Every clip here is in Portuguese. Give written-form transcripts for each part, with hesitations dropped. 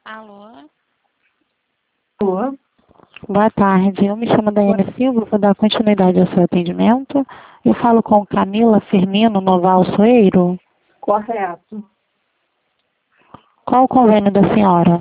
Alô? Alô? Boa tarde, eu me chamo Daiane Silva, vou dar continuidade ao seu atendimento. Eu falo com Camila Firmino Noval Soeiro. Correto. Qual o convênio da senhora?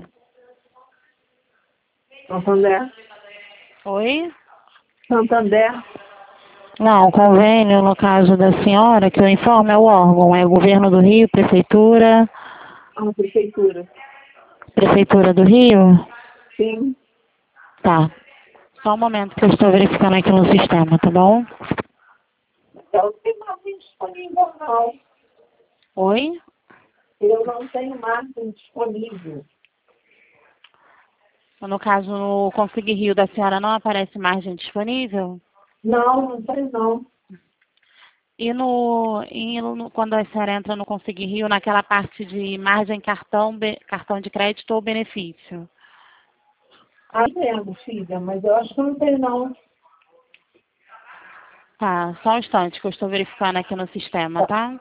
Santander? Oi? Santander? Não, o convênio, no caso da senhora, que eu informo é o órgão, é o Governo do Rio, Prefeitura. A prefeitura. Prefeitura do Rio? Sim. Tá. Só um momento que eu estou verificando aqui no sistema, tá bom? Eu não tenho margem disponível, não. Oi? Eu não tenho margem disponível. No caso, no Config Rio da senhora não aparece margem disponível? Não, não tem não. Quando a senhora entra no Config Rio, naquela parte de margem cartão de crédito ou benefício? Ah, entendo, filha, mas eu acho que não tem não. Tá, só um instante que eu estou verificando aqui no sistema, tá?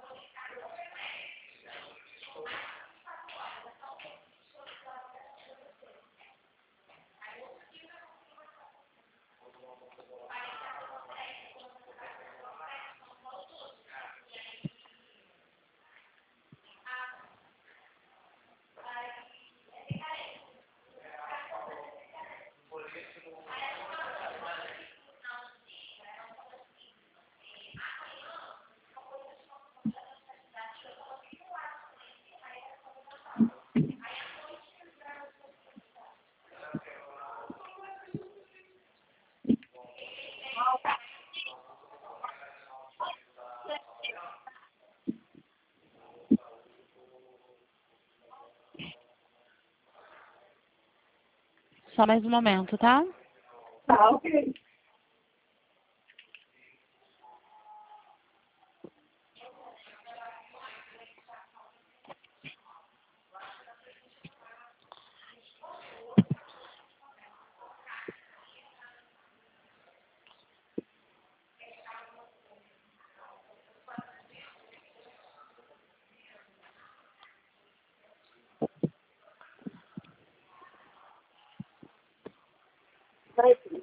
Só mais um momento, tá? Tá, ok. Vai, filha.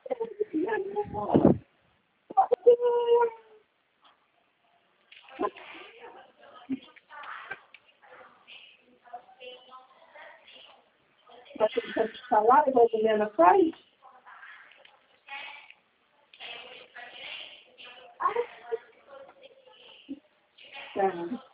Vai ter que falar, igual a Juliana faz? Tá.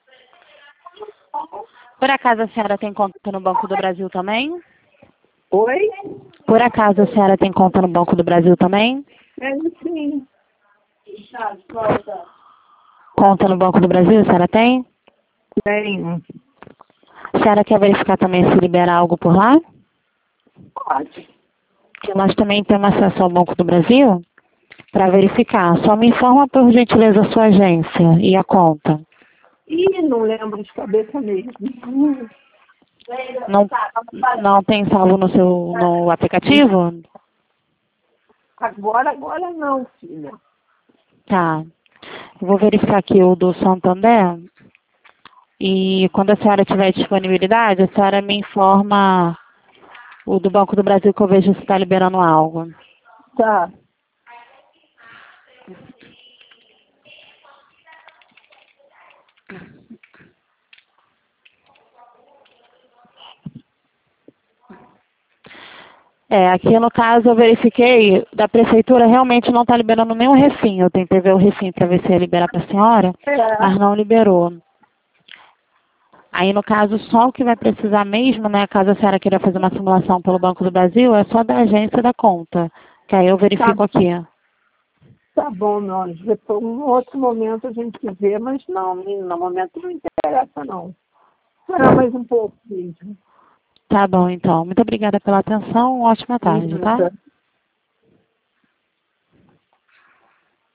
Por acaso a senhora tem conta no Banco do Brasil também? Oi? Por acaso a senhora tem conta no Banco do Brasil também? Sim. Tá, volta. Conta no Banco do Brasil, a senhora tem? Tenho. A senhora quer verificar também se libera algo por lá? Pode. Que nós também temos acesso ao Banco do Brasil para verificar. Só me informa, por gentileza, a sua agência e a conta. Ih, não lembro de cabeça mesmo. Não, não tem salvo no aplicativo? Agora não, filha. Tá. Eu vou verificar aqui o do Santander. E quando a senhora tiver disponibilidade, a senhora me informa o do Banco do Brasil que eu vejo se está liberando algo. Tá. Aqui no caso eu verifiquei, da prefeitura realmente não está liberando nenhum refim. Eu tentei ver o refim para ver se ia liberar para a senhora, mas não liberou. Aí no caso só o que vai precisar mesmo, né, caso a senhora queira fazer uma simulação pelo Banco do Brasil, é só da agência da conta, que aí eu verifico aqui. Tá bom, meu anjo. Depois, em outro momento a gente vê, mas não, no momento não interessa, não. Esperar mais um pouco, mesmo. Tá bom então. Muito obrigada pela atenção, ótima tarde, tá?